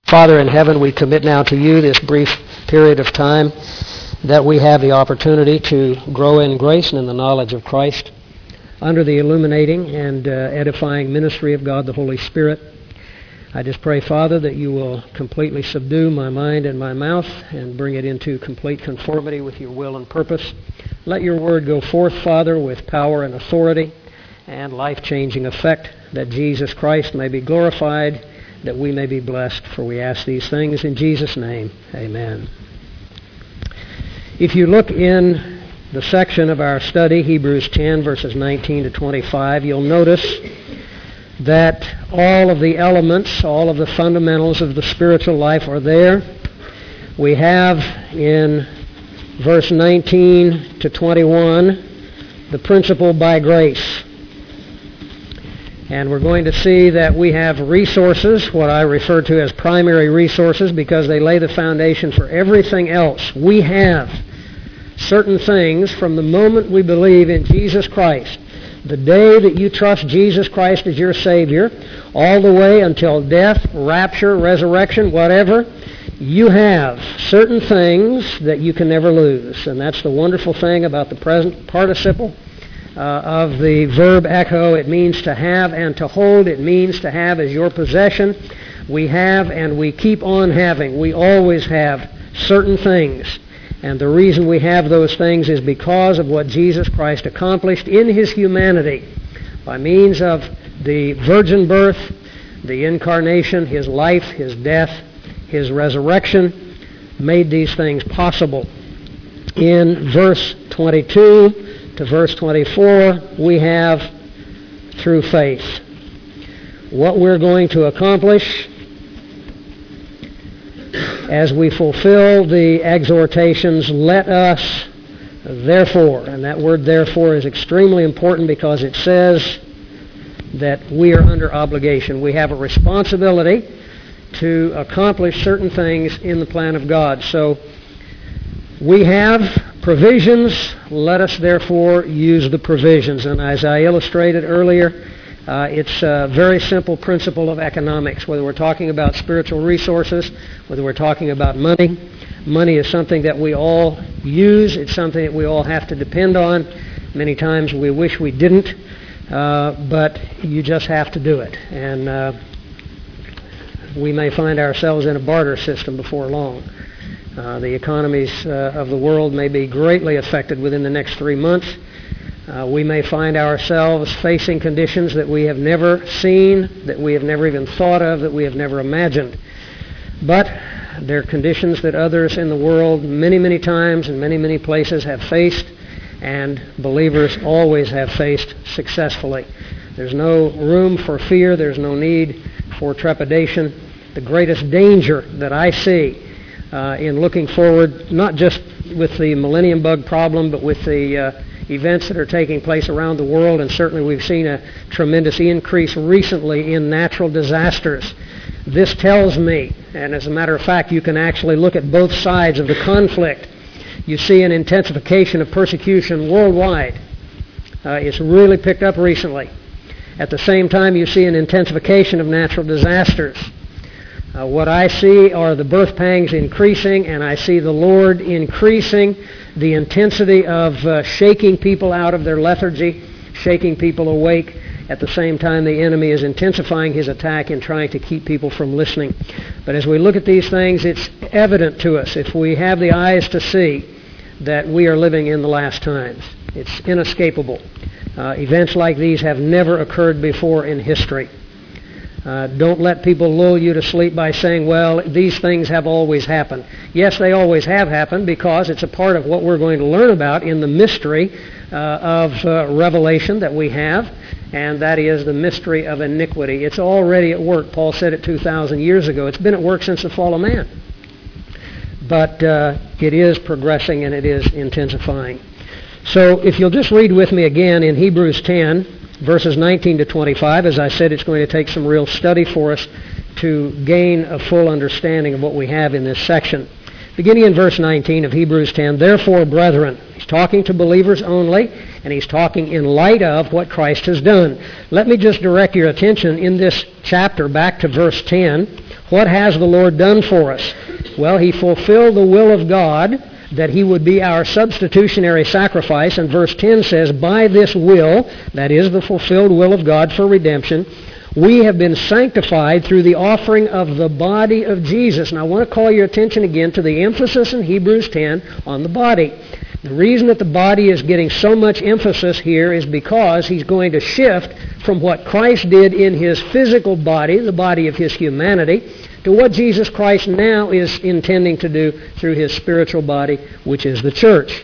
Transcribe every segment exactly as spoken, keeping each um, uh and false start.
Father in heaven, we commit now to you this brief period of time that we have the opportunity to grow in grace and in the knowledge of Christ under the illuminating and uh, edifying ministry of God the Holy Spirit. I just pray, Father, that you will completely subdue my mind and my mouth and bring it into complete conformity with your will and purpose. Let your word go forth, Father, with power and authority and life-changing effect, that Jesus Christ may be glorified, that we may be blessed, for we ask these things in Jesus' name. Amen. If you look in the section of our study, Hebrews ten, verses nineteen to twenty-five, you'll notice that all of the elements, all of the fundamentals of the spiritual life are there. We have in verse nineteen to twenty-one the principle by grace. And we're going to see that we have resources, what I refer to as primary resources, because they lay the foundation for everything else. We have certain things from the moment we believe in Jesus Christ, the day that you trust Jesus Christ as your Savior, all the way until death, rapture, resurrection, whatever, you have certain things that you can never lose. And that's the wonderful thing about the present participle Uh, of the verb echo. It means to have and to hold. It means to have as your possession. We have and we keep on having. We always have certain things. And the reason we have those things is because of what Jesus Christ accomplished in his humanity by means of the virgin birth, the incarnation, his life, his death, his resurrection, made these things possible. In verse twenty-two to verse twenty-four, we have through faith. What we're going to accomplish as we fulfill the exhortations, let us therefore, and that word therefore is extremely important because it says that we are under obligation. We have a responsibility to accomplish certain things in the plan of God. So we have provisions, let us therefore use the provisions. And as I illustrated earlier, uh, it's a very simple principle of economics. Whether we're talking about spiritual resources, whether we're talking about money, money is something that we all use. It's something that we all have to depend on. Many times we wish we didn't, uh, but you just have to do it. And uh, we may find ourselves in a barter system before long. Uh, the economies uh, of the world may be greatly affected within the next three months. Uh, we may find ourselves facing conditions that we have never seen, that we have never even thought of, that we have never imagined. But they're conditions that others in the world many, many times in many, many places have faced, and believers always have faced successfully. There's no room for fear. There's no need for trepidation. The greatest danger that I see Uh, in looking forward, not just with the millennium bug problem, but with the uh, events that are taking place around the world, and certainly we've seen a tremendous increase recently in natural disasters. This tells me, and as a matter of fact, you can actually look at both sides of the conflict. You see an intensification of persecution worldwide. Uh, it's really picked up recently. At the same time, you see an intensification of natural disasters. Uh, what I see are the birth pangs increasing, and I see the Lord increasing the intensity of uh, shaking people out of their lethargy, shaking people awake. At the same time, the enemy is intensifying his attack in trying to keep people from listening. But as we look at these things, it's evident to us, if we have the eyes to see, that we are living in the last times. It's inescapable. Uh, events like these have never occurred before in history. Uh, don't let people lull you to sleep by saying, well, these things have always happened. Yes, they always have happened because it's a part of what we're going to learn about in the mystery uh, of uh, revelation that we have, and that is the mystery of iniquity. It's already at work. Paul said it two thousand years ago. It's been at work since the fall of man. But uh, it is progressing and it is intensifying. So if you'll just read with me again in Hebrews ten, verses nineteen to twenty-five. As I said, it's going to take some real study for us to gain a full understanding of what we have in this section. Beginning in verse nineteen of Hebrews ten, therefore, brethren, he's talking to believers only, and he's talking in light of what Christ has done. Let me just direct your attention in this chapter back to verse ten. What has the Lord done for us? Well, he fulfilled the will of God, that he would be our substitutionary sacrifice. And verse ten says, by this will, that is the fulfilled will of God for redemption, we have been sanctified through the offering of the body of Jesus. And I want to call your attention again to the emphasis in Hebrews ten on the body. The reason that the body is getting so much emphasis here is because he's going to shift from what Christ did in his physical body, the body of his humanity, to what Jesus Christ now is intending to do through his spiritual body, which is the church.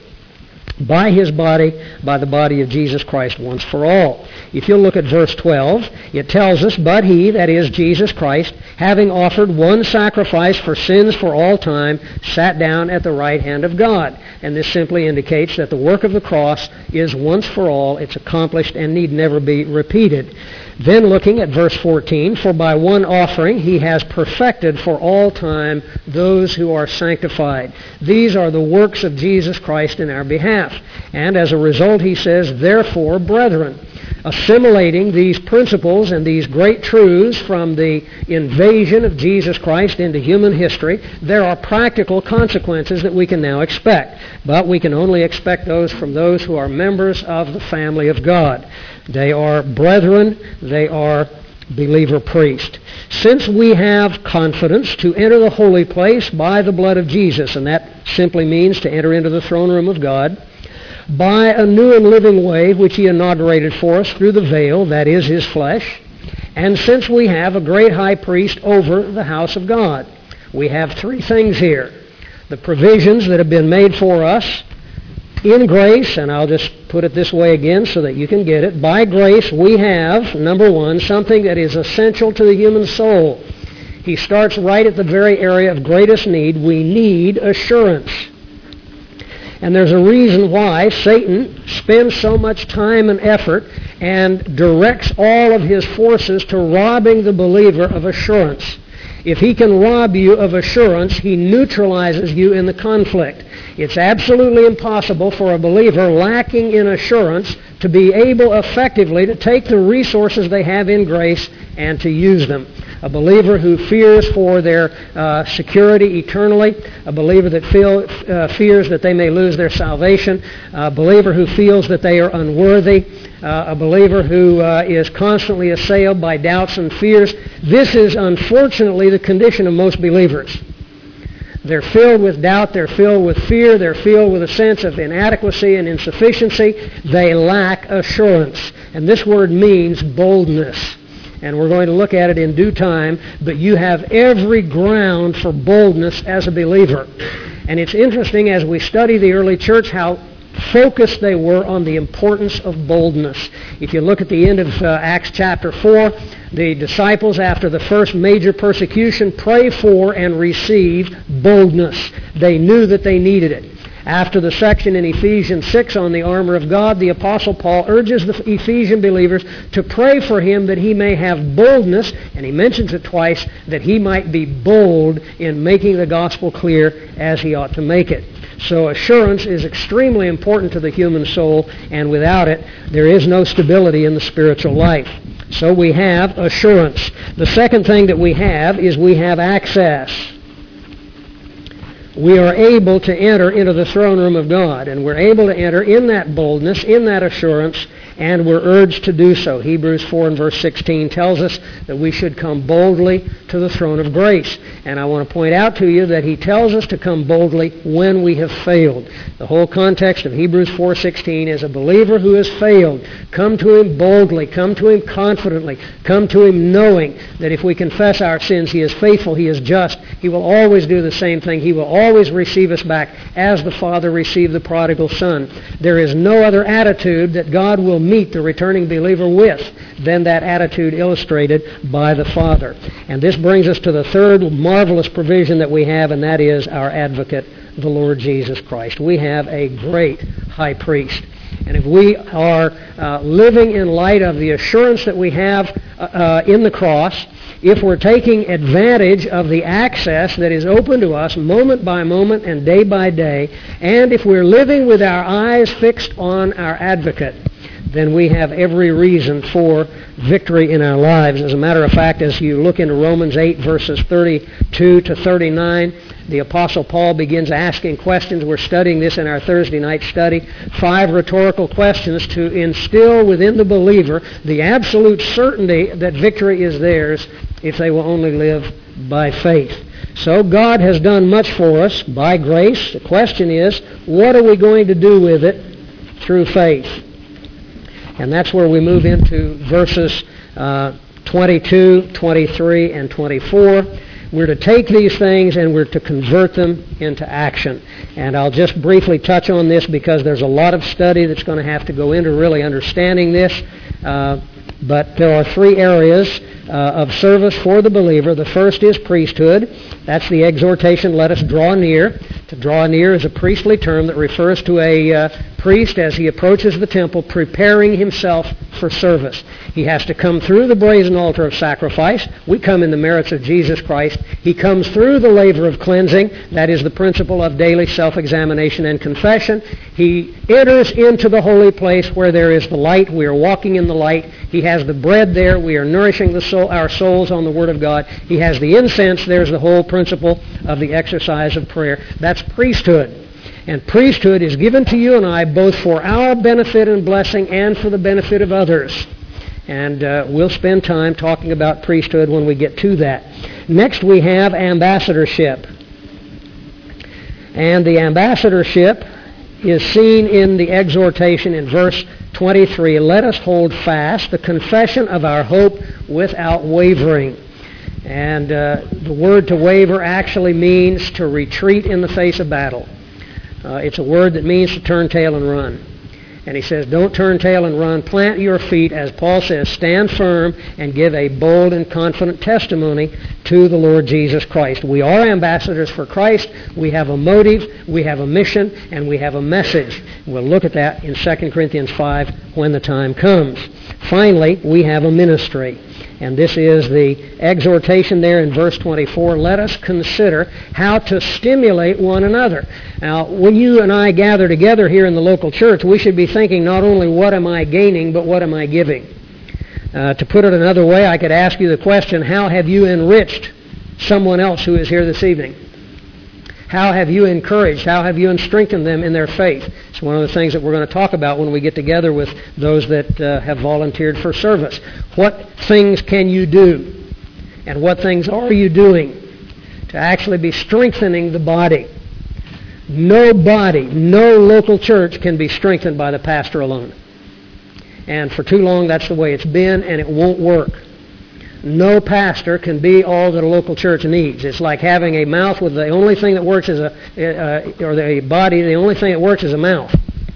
By his body, by the body of Jesus Christ once for all. If you'll look at verse twelve, it tells us, but he, that is Jesus Christ, having offered one sacrifice for sins for all time, sat down at the right hand of God. And this simply indicates that the work of the cross is once for all, it's accomplished and need never be repeated. Then looking at verse fourteen, for by one offering he has perfected for all time those who are sanctified. These are the works of Jesus Christ in our behalf. And as a result, he says, therefore, brethren, assimilating these principles and these great truths from the invasion of Jesus Christ into human history, there are practical consequences that we can now expect. But we can only expect those from those who are members of the family of God. They are brethren, they are believer priest. Since we have confidence to enter the holy place by the blood of Jesus, and that simply means to enter into the throne room of God, by a new and living way which he inaugurated for us through the veil, that is his flesh, and since we have a great high priest over the house of God, we have three things here. The provisions that have been made for us in grace, and I'll just put it this way again so that you can get it. By grace we have, number one, something that is essential to the human soul. He starts right at the very area of greatest need. We need assurance. And there's a reason why Satan spends so much time and effort and directs all of his forces to robbing the believer of assurance. If he can rob you of assurance, he neutralizes you in the conflict. It's absolutely impossible for a believer lacking in assurance to be able effectively to take the resources they have in grace and to use them. A believer who fears for their uh, security eternally, a believer that feel, uh, fears that they may lose their salvation, a believer who feels that they are unworthy, uh, a believer who uh, is constantly assailed by doubts and fears. This is unfortunately the condition of most believers. They're filled with doubt, they're filled with fear, they're filled with a sense of inadequacy and insufficiency. They lack assurance. And this word means boldness. And we're going to look at it in due time, but you have every ground for boldness as a believer. And it's interesting as we study the early church how focused they were on the importance of boldness. If you look at the end of uh, Acts chapter four, the disciples, after the first major persecution, pray for and receive boldness. They knew that they needed it. After the section in Ephesians six on the armor of God, the Apostle Paul urges the Ephesian believers to pray for him that he may have boldness, and he mentions it twice, that he might be bold in making the gospel clear as he ought to make it. So assurance is extremely important to the human soul, and without it, there is no stability in the spiritual life. So we have assurance. The second thing that we have is we have access. We are able to enter into the throne room of God, and we're able to enter in that boldness, in that assurance, and we're urged to do so. Hebrews four and verse sixteen tells us that we should come boldly to the throne of grace. And I want to point out to you that he tells us to come boldly when we have failed. The whole context of Hebrews four sixteen is a believer who has failed. Come to him boldly. Come to him confidently. Come to him knowing that if we confess our sins, he is faithful, he is just. He will always do the same thing. He will always receive us back as the Father received the prodigal son. There is no other attitude that God will meet the returning believer with than that attitude illustrated by the Father. And this brings us to the third marvelous provision that we have, and that is our advocate, the Lord Jesus Christ. We have a great high priest. And if we are uh, living in light of the assurance that we have uh, uh, in the cross, if we're taking advantage of the access that is open to us moment by moment and day by day, and if we're living with our eyes fixed on our advocate, then we have every reason for victory in our lives. As a matter of fact, as you look into Romans eight, verses thirty-two to thirty-nine, the Apostle Paul begins asking questions. We're studying this in our Thursday night study. Five rhetorical questions to instill within the believer the absolute certainty that victory is theirs if they will only live by faith. So God has done much for us by grace. The question is, what are we going to do with it through faith? And that's where we move into verses uh, twenty-two, twenty-three, and twenty-four. We're to take these things and we're to convert them into action. And I'll just briefly touch on this because there's a lot of study that's going to have to go into really understanding this. Uh, but there are three areas uh, of service for the believer. The first is priesthood. That's the exhortation, let us draw near. To draw near is a priestly term that refers to a uh, priest as he approaches the temple preparing himself for service. He has to come through the brazen altar of sacrifice. We come in the merits of Jesus Christ. He comes through the laver of cleansing. That is the principle of daily self-examination and confession. He enters into the holy place where there is the light. We are walking in the light. He has the bread there. We are nourishing the soul, our souls on the Word of God. He has the incense. There's the whole principle of the exercise of prayer. That's priesthood. And priesthood is given to you and I both for our benefit and blessing and for the benefit of others. And uh, we'll spend time talking about priesthood when we get to that. Next we have ambassadorship. And the ambassadorship is seen in the exhortation in verse twenty-three. Let us hold fast the confession of our hope without wavering. And uh, the word to waver actually means to retreat in the face of battle. Uh, it's a word that means to turn tail and run. And he says, don't turn tail and run. Plant your feet, as Paul says, stand firm and give a bold and confident testimony to the Lord Jesus Christ. We are ambassadors for Christ. We have a motive, we have a mission, and we have a message. We'll look at that in Second Corinthians five when the time comes. Finally, we have a ministry. And this is the exhortation there in verse twenty-four. Let us consider how to stimulate one another. Now, when you and I gather together here in the local church, we should be thinking not only what am I gaining, but what am I giving. Uh, to put it another way, I could ask you the question, how have you enriched someone else who is here this evening? How have you encouraged? How have you strengthened them in their faith? It's one of the things that we're going to talk about when we get together with those that uh, have volunteered for service. What things can you do? And what things are you doing to actually be strengthening the body? No body, no local church can be strengthened by the pastor alone. And for too long, that's the way it's been, and it won't work. No pastor can be all that a local church needs. It's like having a mouth with the only thing that works is a, uh, or the body, the only thing that works is a mouth.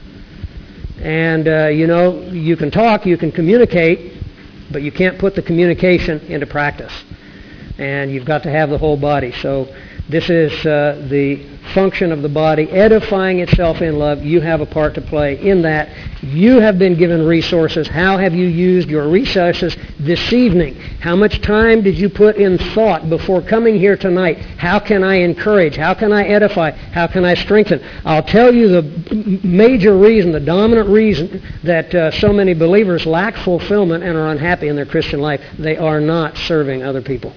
And, uh, you know, you can talk, you can communicate, but you can't put the communication into practice. And you've got to have the whole body. So this is uh, the function of the body, edifying itself in love. You have a part to play in that. You have been given resources. How have you used your resources this evening? How much time did you put in thought before coming here tonight? How can I encourage? How can I edify? How can I strengthen? I'll tell you the major reason, the dominant reason that uh, so many believers lack fulfillment and are unhappy in their Christian life. They are not serving other people.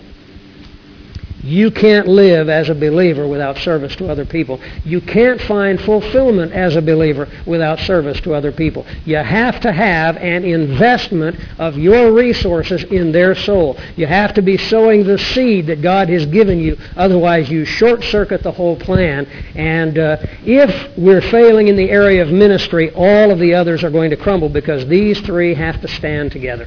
You can't live as a believer without service to other people. You can't find fulfillment as a believer without service to other people. You have to have an investment of your resources in their soul. You have to be sowing the seed that God has given you. Otherwise, you short-circuit the whole plan. And uh, if we're failing in the area of ministry, all of the others are going to crumble because these three have to stand together.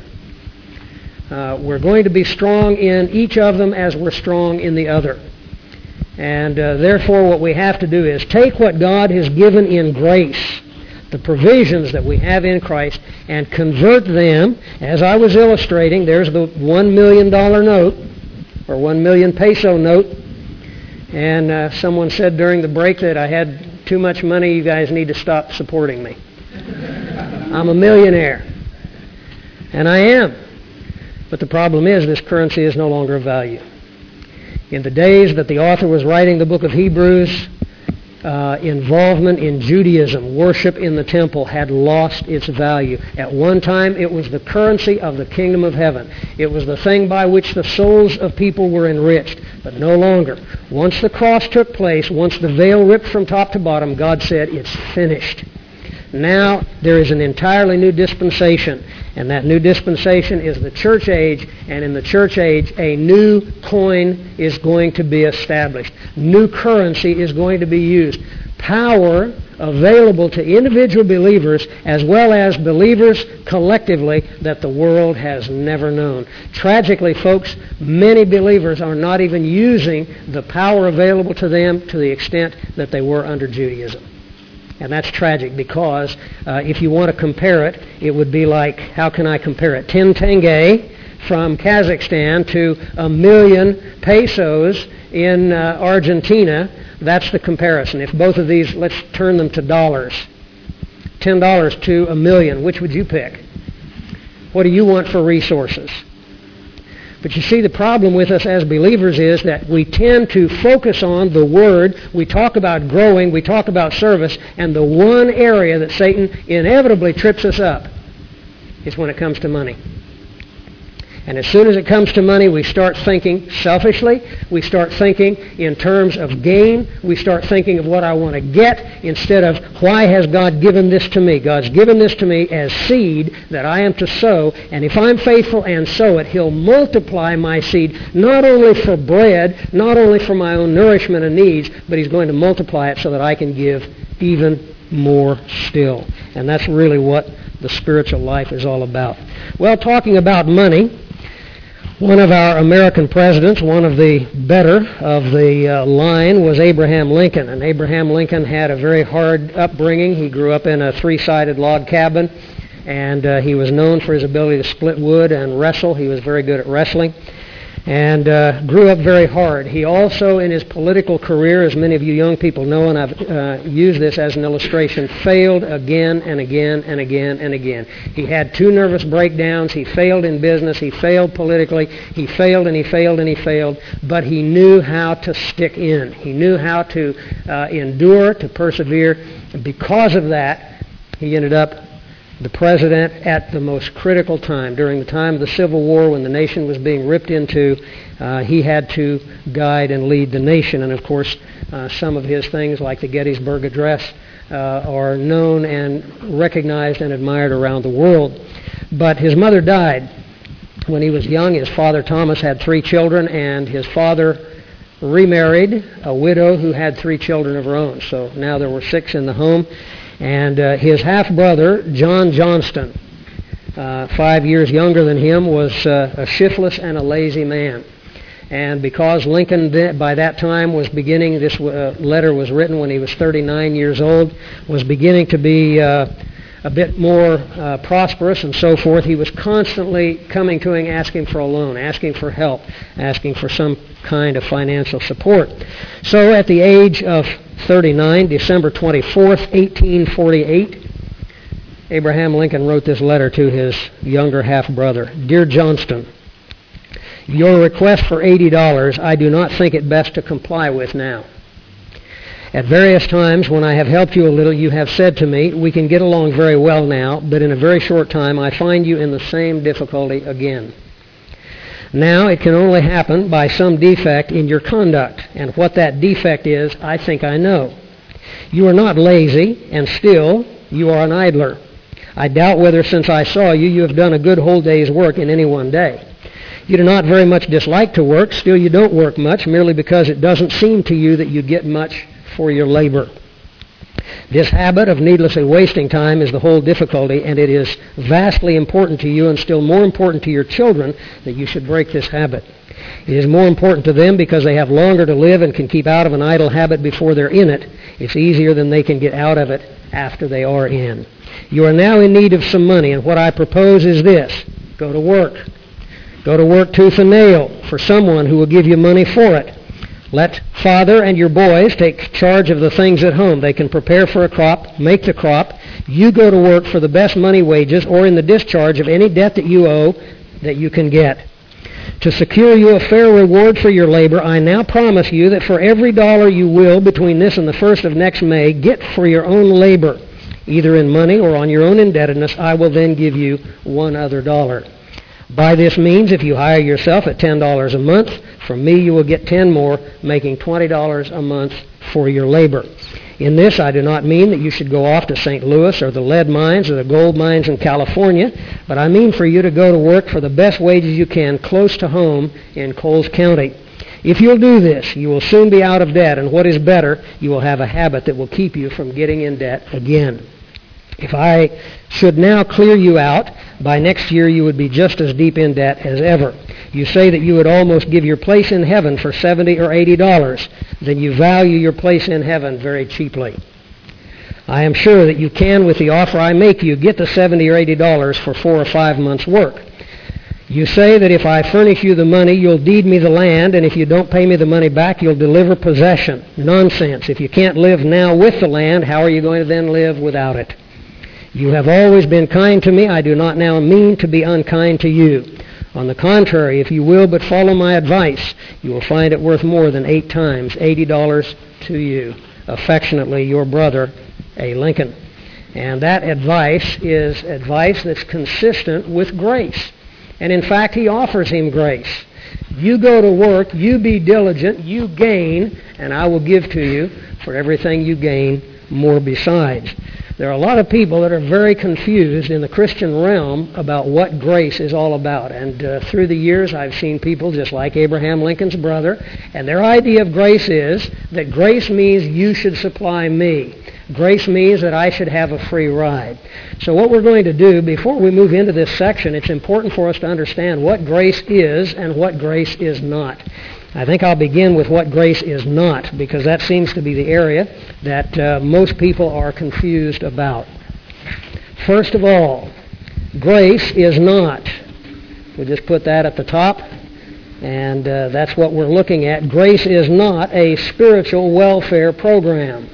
Uh, we're going to be strong in each of them as we're strong in the other. And uh, therefore what we have to do is take what God has given in grace, the provisions that we have in Christ, and convert them. As I was illustrating, there's the one million dollar note, or one million peso note. And uh, someone said during the break that I had too much money, you guys need to stop supporting me. I'm a millionaire. And I am. But the problem is this currency is no longer of value. In the days that the author was writing the book of Hebrews, uh, involvement in Judaism, worship in the temple, had lost its value. At one time, it was the currency of the kingdom of heaven. It was the thing by which the souls of people were enriched, but no longer. Once the cross took place, once the veil ripped from top to bottom, God said, it's finished. Now there is an entirely new dispensation, and that new dispensation is the church age, and in the church age a new coin is going to be established. New currency is going to be used. Power available to individual believers as well as believers collectively that the world has never known. Tragically, folks, many believers are not even using the power available to them to the extent that they were under Judaism. And that's tragic because uh, if you want to compare it, it would be like, how can I compare it? ten tenge from Kazakhstan to a million pesos in uh, Argentina. That's the comparison. If both of these, let's turn them to dollars. ten dollars to a million. Which would you pick? What do you want for resources? But you see, the problem with us as believers is that we tend to focus on the Word. We talk about growing. We talk about service. And the one area that Satan inevitably trips us up is when it comes to money. And as soon as it comes to money, we start thinking selfishly. We start thinking in terms of gain. We start thinking of what I want to get instead of why has God given this to me. God's given this to me as seed that I am to sow. And if I'm faithful and sow it, He'll multiply my seed not only for bread, not only for my own nourishment and needs, but He's going to multiply it so that I can give even more still. And that's really what the spiritual life is all about. Well, talking about money, one of our American presidents, one of the better of the uh, line, was Abraham Lincoln. And Abraham Lincoln had a very hard upbringing. He grew up in a three-sided log cabin, and uh, he was known for his ability to split wood and wrestle. He was very good at wrestling, and uh, grew up very hard. He also, in his political career, as many of you young people know, and I've uh, used this as an illustration, failed again and again and again and again. He had two nervous breakdowns. He failed in business. He failed politically. He failed and he failed and he failed. But he knew how to stick in. He knew how to uh, endure, to persevere. And because of that, he ended up the president at the most critical time. During the time of the Civil War, when the nation was being ripped into, uh, he had to guide and lead the nation. And of course, uh, some of his things, like the Gettysburg Address, uh, are known and recognized and admired around the world. But his mother died when he was young. His father, Thomas, had three children, and his father remarried a widow who had three children of her own. So now there were six in the home. And uh, his half-brother, John Johnston, uh, five years younger than him, was uh, a shiftless and a lazy man. And because Lincoln, th- by that time, was beginning, this uh, letter was written when he was thirty-nine years old, was beginning to be uh, a bit more uh, prosperous and so forth, he was constantly coming to him asking for a loan, asking for help, asking for some kind of financial support. So at the age of thirty-nine, December twenty-fourth, eighteen forty-eight, Abraham Lincoln wrote this letter to his younger half-brother. Dear Johnston, your request for eighty dollars I do not think it best to comply with now. At various times when I have helped you a little, you have said to me, we can get along very well now, but in a very short time I find you in the same difficulty again. Now it can only happen by some defect in your conduct, and what that defect is, I think I know. You are not lazy, and still you are an idler. I doubt whether since I saw you, you have done a good whole day's work in any one day. You do not very much dislike to work, still you don't work much, merely because it doesn't seem to you that you get much for your labor. This habit of needlessly wasting time is the whole difficulty, and it is vastly important to you and still more important to your children that you should break this habit. It is more important to them because they have longer to live and can keep out of an idle habit before they're in it. It's easier than they can get out of it after they are in. You are now in need of some money, and what I propose is this. Go to work. Go to work tooth and nail for someone who will give you money for it. Let father and your boys take charge of the things at home. They can prepare for a crop, make the crop. You go to work for the best money wages or in the discharge of any debt that you owe, that you can get. To secure you a fair reward for your labor, I now promise you that for every dollar you will, between this and the first of next May, get for your own labor, either in money or on your own indebtedness, I will then give you one other dollar. By this means, if you hire yourself at ten dollars a month, from me you will get ten more, making twenty dollars a month for your labor. In this, I do not mean that you should go off to Saint Louis or the lead mines or the gold mines in California, but I mean for you to go to work for the best wages you can close to home in Coles County. If you'll do this, you will soon be out of debt, and what is better, you will have a habit that will keep you from getting in debt again. If I should now clear you out, by next year you would be just as deep in debt as ever. You say that you would almost give your place in heaven for seventy or eighty dollars. Then you value your place in heaven very cheaply. I am sure that you can, with the offer I make you, get the seventy or eighty dollars for four or five months' work. You say that if I furnish you the money, you'll deed me the land, and if you don't pay me the money back, you'll deliver possession. Nonsense. If you can't live now with the land, how are you going to then live without it? You have always been kind to me. I do not now mean to be unkind to you. On the contrary, if you will but follow my advice, you will find it worth more than eight times eighty dollars to you. Affectionately, your brother, A. Lincoln. And that advice is advice that's consistent with grace. And in fact, he offers him grace. You go to work, you be diligent, you gain, and I will give to you for everything you gain more besides. There are a lot of people that are very confused in the Christian realm about what grace is all about. And uh, through the years, I've seen people just like Abraham Lincoln's brother, and their idea of grace is that grace means you should supply me. Grace means that I should have a free ride. So what we're going to do, before we move into this section, it's important for us to understand what grace is and what grace is not. I think I'll begin with what grace is not, because that seems to be the area that uh, most people are confused about. First of all, grace is not. We'll just put that at the top, and uh, that's what we're looking at. Grace is not a spiritual welfare program.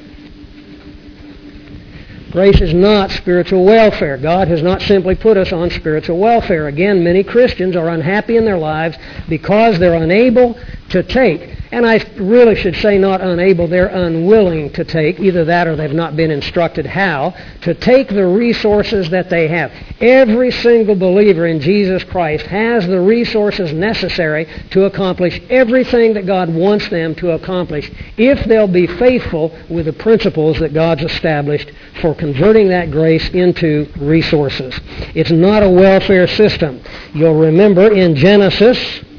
Grace is not spiritual welfare. God has not simply put us on spiritual welfare. Again, many Christians are unhappy in their lives because they're unable to take. And I really should say not unable, they're unwilling to take, either that or they've not been instructed how, to take the resources that they have. Every single believer in Jesus Christ has the resources necessary to accomplish everything that God wants them to accomplish if they'll be faithful with the principles that God's established for converting that grace into resources. It's not a welfare system. You'll remember in Genesis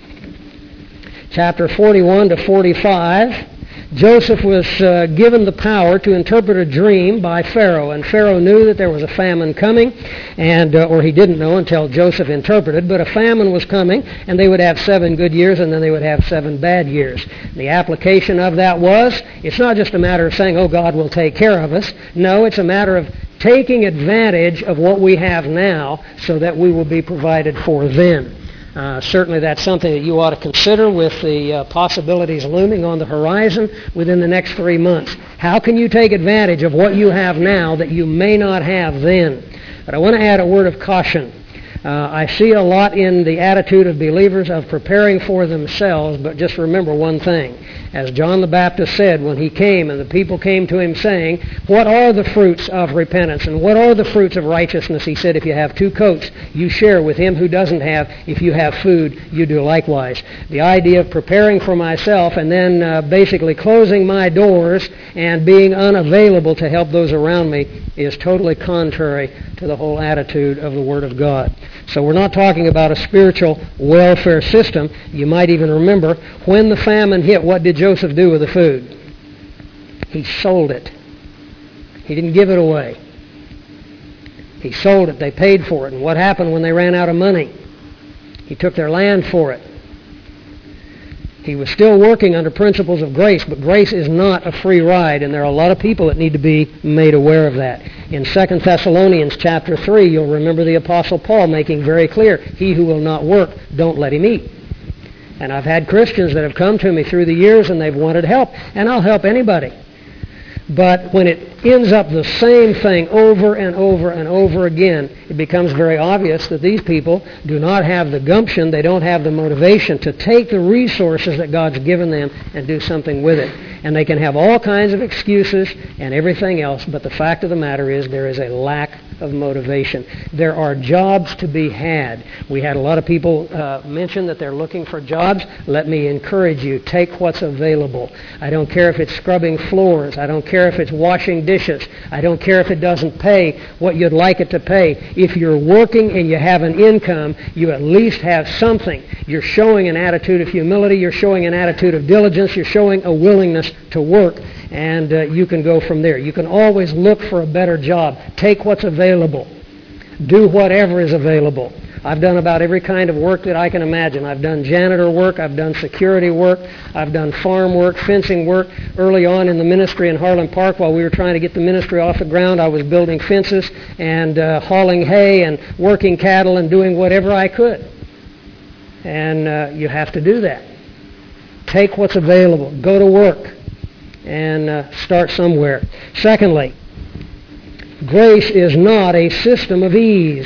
chapter forty-one to forty-five, Joseph was uh, given the power to interpret a dream by Pharaoh, and Pharaoh knew that there was a famine coming, and uh, or he didn't know until Joseph interpreted, but a famine was coming, and they would have seven good years, and then they would have seven bad years. The application of that was, it's not just a matter of saying, oh, God will take care of us. No, it's a matter of taking advantage of what we have now so that we will be provided for then. Uh, certainly that's something that you ought to consider with the uh, possibilities looming on the horizon within the next three months. How can you take advantage of what you have now that you may not have then? But I want to add a word of caution. Uh, I see a lot in the attitude of believers of preparing for themselves, but just remember one thing. As John the Baptist said when he came and the people came to him saying, what are the fruits of repentance and what are the fruits of righteousness? He said, if you have two coats, you share with him who doesn't have. If you have food, you do likewise. The idea of preparing for myself and then uh, basically closing my doors and being unavailable to help those around me is totally contrary to the whole attitude of the Word of God. So we're not talking about a spiritual welfare system. You might even remember when the famine hit, what did Joseph do with the food? He sold it. He didn't give it away. He sold it. They paid for it. And what happened when they ran out of money? He took their land for it. He was still working under principles of grace, but grace is not a free ride, and there are a lot of people that need to be made aware of that. In Second Thessalonians chapter three, you'll remember the Apostle Paul making very clear, he who will not work, don't let him eat. And I've had Christians that have come to me through the years and they've wanted help, and I'll help anybody. But when it ends up the same thing over and over and over again, it becomes very obvious that these people do not have the gumption, they don't have the motivation to take the resources that God's given them and do something with it. And they can have all kinds of excuses and everything else, but the fact of the matter is there is a lack of motivation. There are jobs to be had. We had a lot of people uh, mention that they're looking for jobs. Let me encourage you, take what's available. I don't care if it's scrubbing floors. I don't care if it's washing dishes. I don't care if it doesn't pay what you'd like it to pay. If you're working and you have an income, you at least have something. You're showing an attitude of humility. You're showing an attitude of diligence. You're showing a willingness to work. And uh, you can go from there. You can always look for a better job. Take what's available. Do whatever is available. I've done about every kind of work that I can imagine. I've done janitor work. I've done security work. I've done farm work, fencing work. Early on in the ministry in Harlan Park, while we were trying to get the ministry off the ground, I was building fences and uh, hauling hay and working cattle and doing whatever I could. And uh, you have to do that. Take what's available. Go to work. And uh, start somewhere. Secondly, grace is not a system of ease.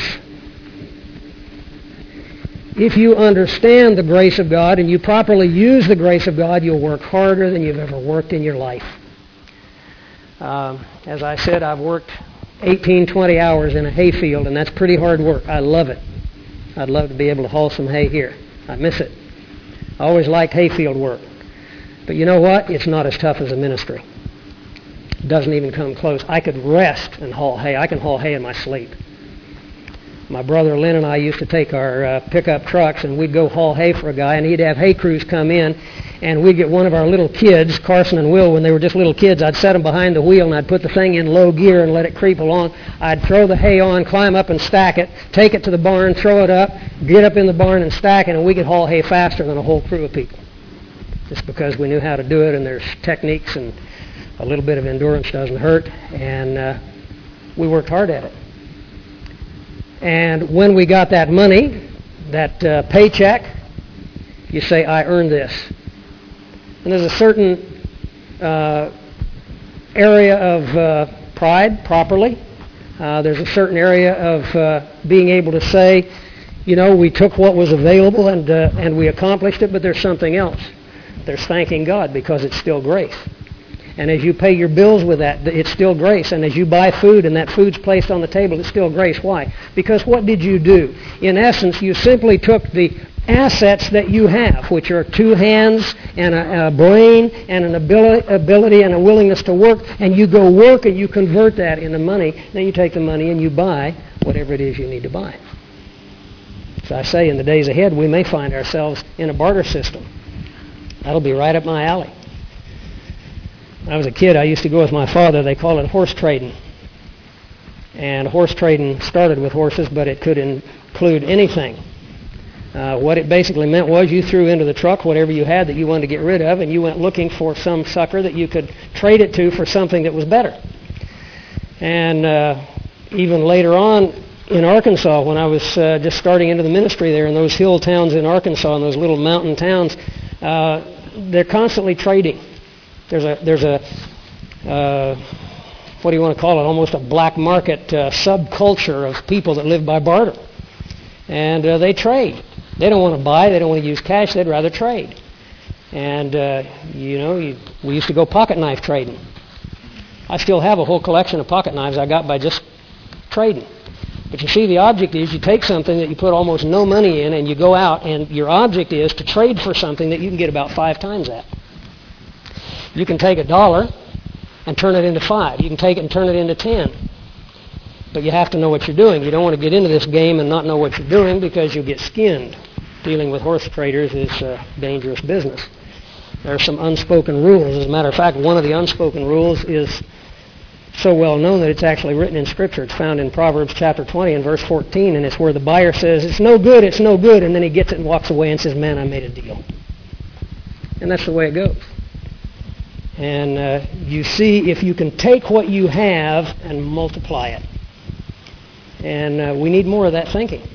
If you understand the grace of God and you properly use the grace of God, you'll work harder than you've ever worked in your life. Um, as I said, I've worked eighteen, twenty hours in a hayfield, and that's pretty hard work. I love it. I'd love to be able to haul some hay here. I miss it. I always liked hayfield work. But you know what? It's not as tough as a ministry. It doesn't even come close. I could rest and haul hay. I can haul hay in my sleep. My brother Lynn and I used to take our uh, pickup trucks and we'd go haul hay for a guy, and he'd have hay crews come in, and we'd get one of our little kids, Carson and Will, when they were just little kids. I'd set them behind the wheel and I'd put the thing in low gear and let it creep along. I'd throw the hay on, climb up and stack it, take it to the barn, throw it up, get up in the barn and stack it, and we could haul hay faster than a whole crew of people. Just because we knew how to do it, and there's techniques, and a little bit of endurance doesn't hurt, and uh, we worked hard at it. And when we got that money, that uh, paycheck, you say, I earned this. And there's a certain uh, area of uh, pride, properly. Uh, there's a certain area of uh, being able to say, you know, we took what was available and uh, and we accomplished it, but there's something else. There's thanking God because it's still grace. And as you pay your bills with that, it's still grace. And as you buy food and that food's placed on the table, it's still grace. Why? Because what did you do? In essence, you simply took the assets that you have, which are two hands and a, a brain and an ability, ability and a willingness to work, and you go work and you convert that into money. Then you take the money and you buy whatever it is you need to buy. So I say, in the days ahead, we may find ourselves in a barter system. That'll be right up my alley. When I was a kid, I used to go with my father. They call it horse trading. And horse trading started with horses, but it could include anything. Uh, what it basically meant was you threw into the truck whatever you had that you wanted to get rid of, and you went looking for some sucker that you could trade it to for something that was better. And uh, even later on in Arkansas, when I was uh, just starting into the ministry there in those hill towns in Arkansas, in those little mountain towns, uh, they're constantly trading. There's a there's a uh, what do you want to call it? Almost a black market uh, subculture of people that live by barter, and uh, they trade. They don't want to buy. They don't want to use cash. They'd rather trade. And uh, you know, you, we used to go pocket knife trading. I still have a whole collection of pocket knives I got by just trading. But you see, the object is you take something that you put almost no money in, and you go out, and your object is to trade for something that you can get about five times that. You can take a dollar and turn it into five. You can take it and turn it into ten. But you have to know what you're doing. You don't want to get into this game and not know what you're doing, because you'll get skinned. Dealing with horse traders is a dangerous business. There are some unspoken rules. As a matter of fact, one of the unspoken rules is so well known that it's actually written in Scripture. It's found in Proverbs chapter twenty and verse fourteen, and it's where the buyer says, it's no good, it's no good, and then he gets it and walks away and says, man, I made a deal. And that's the way it goes. And uh, you see, if you can take what you have and multiply it. And uh, we need more of that thinking.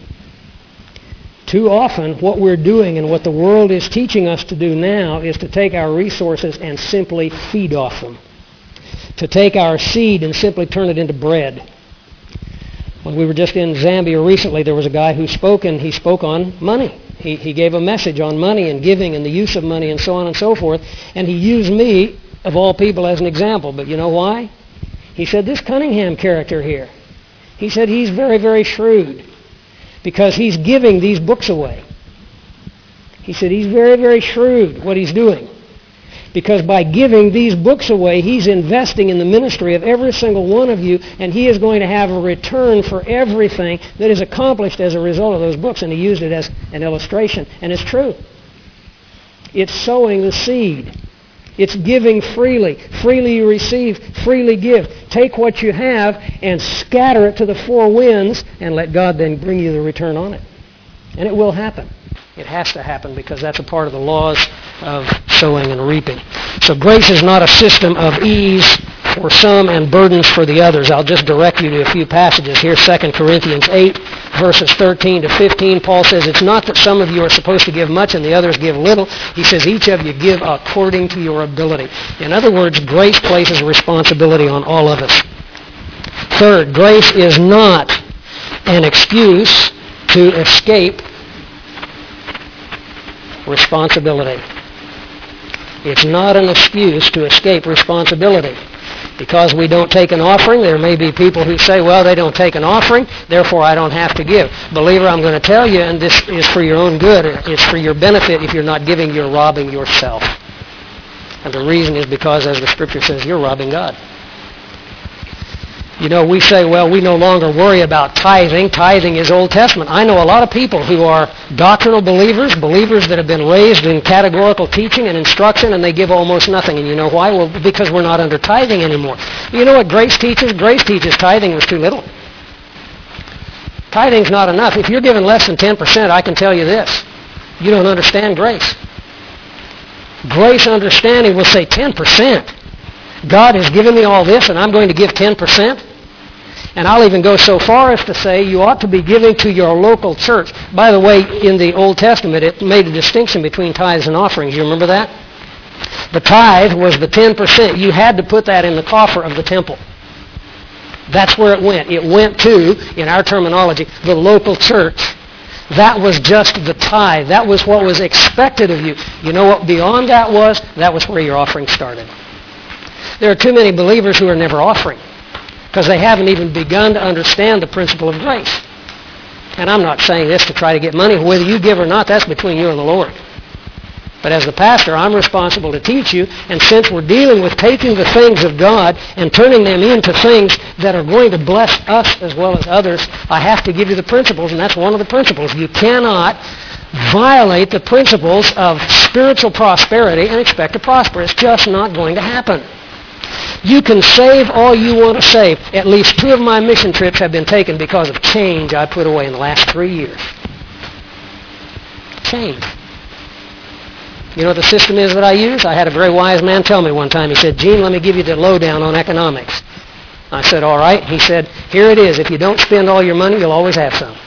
Too often, what we're doing and what the world is teaching us to do now is to take our resources and simply feed off them. to take our seed and simply turn it into bread. When we were just in Zambia recently, there was a guy who spoke, and he spoke on money. He, he gave a message on money and giving and the use of money and so on and so forth, and he used me, of all people, as an example. But you know why? He said, this Cunningham character here, he said he's very, very shrewd because he's giving these books away. He said he's very, very shrewd what he's doing. Because by giving these books away, he's investing in the ministry of every single one of you, and he is going to have a return for everything that is accomplished as a result of those books. And he used it as an illustration, and it's true. It's sowing the seed. It's giving freely. Freely you receive, freely give. Take what you have and scatter it to the four winds, and let God then bring you the return on it. And it will happen. It has to happen because that's a part of the laws of sowing and reaping. So grace is not a system of ease for some and burdens for the others. I'll just direct you to a few passages. Here's Second Corinthians eight, verses thirteen to fifteen. Paul says, it's not that some of you are supposed to give much and the others give little. He says, each of you give according to your ability. In other words, grace places responsibility on all of us. Third, grace is not an excuse to escape responsibility. It's not an excuse to escape responsibility. Because we don't take an offering, there may be people who say, well, they don't take an offering, therefore I don't have to give. Believer, I'm going to tell you, and this is for your own good, it's for your benefit. If you're not giving, you're robbing yourself. And the reason is because, as the Scripture says, you're robbing God. You know, we say, well, we no longer worry about tithing. Tithing is Old Testament. I know a lot of people who are doctrinal believers, believers that have been raised in categorical teaching and instruction, and they give almost nothing. And you know why? Well, because we're not under tithing anymore. You know what grace teaches? Grace teaches tithing was too little. Tithing's not enough. If you're giving less than ten percent, I can tell you this. You don't understand grace. Grace understanding will say ten percent. God has given me all this, and I'm going to give ten percent. And I'll even go so far as to say you ought to be giving to your local church. By the way, in the Old Testament, it made a distinction between tithes and offerings. You remember that? The tithe was the ten percent. You had to put that in the coffer of the temple. That's where it went. It went to, in our terminology, the local church. That was just the tithe. That was what was expected of you. You know what beyond that was? That was where your offering started. There are too many believers who are never offering because they haven't even begun to understand the principle of grace. And I'm not saying this to try to get money. Whether you give or not, that's between you and the Lord. But as the pastor, I'm responsible to teach you, and since we're dealing with taking the things of God and turning them into things that are going to bless us as well as others, I have to give you the principles, and that's one of the principles. You cannot violate the principles of spiritual prosperity and expect to prosper. It's just not going to happen. You can save all you want to save. At least two of my mission trips have been taken because of change I put away in the last three years. Change. You know what the system is that I use? I had a very wise man tell me one time. He said, Gene, let me give you the lowdown on economics. I said, all right. He said, here it is. If you don't spend all your money, you'll always have some.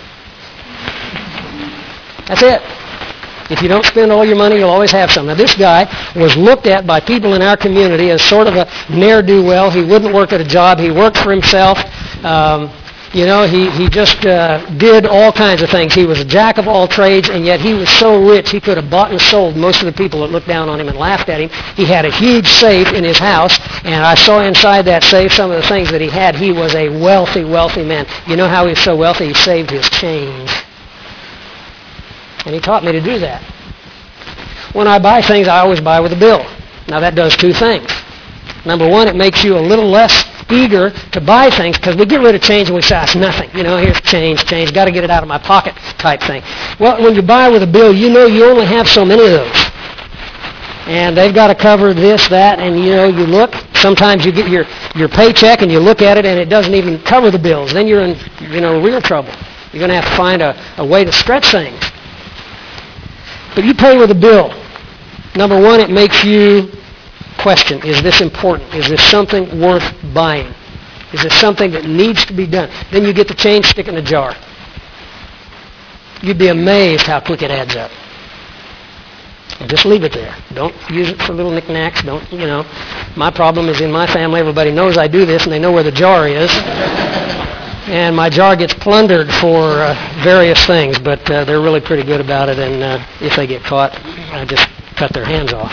That's it. If you don't spend all your money, you'll always have some. Now, this guy was looked at by people in our community as sort of a ne'er-do-well. He wouldn't work at a job. He worked for himself. Um, you know, he, he just uh, did all kinds of things. He was a jack of all trades, and yet he was so rich he could have bought and sold most of the people that looked down on him and laughed at him. He had a huge safe in his house, and I saw inside that safe some of the things that he had. He was a wealthy, wealthy man. You know how he was so wealthy? He saved his change. And he taught me to do that. When I buy things, I always buy with a bill. Now that does two things. Number one, it makes you a little less eager to buy things because we get rid of change and we say, it's nothing. You know, here's change, change, got to get it out of my pocket type thing. Well, when you buy with a bill, you know you only have so many of those. And they've got to cover this, that, and you know, you look. Sometimes you get your, your paycheck and you look at it and it doesn't even cover the bills. Then you're in, you know, real trouble. You're going to have to find a, a way to stretch things. But you pay with a bill. Number one, it makes you question, is this important? Is this something worth buying? Is this something that needs to be done? Then you get the change, stick it in a jar. You'd be amazed how quick it adds up. And just leave it there. Don't use it for little knickknacks. Don't, you know, My problem is in my family, everybody knows I do this, and they know where the jar is. And my jar gets plundered for uh, various things, but uh, they're really pretty good about it, and uh, if they get caught, I just cut their hands off.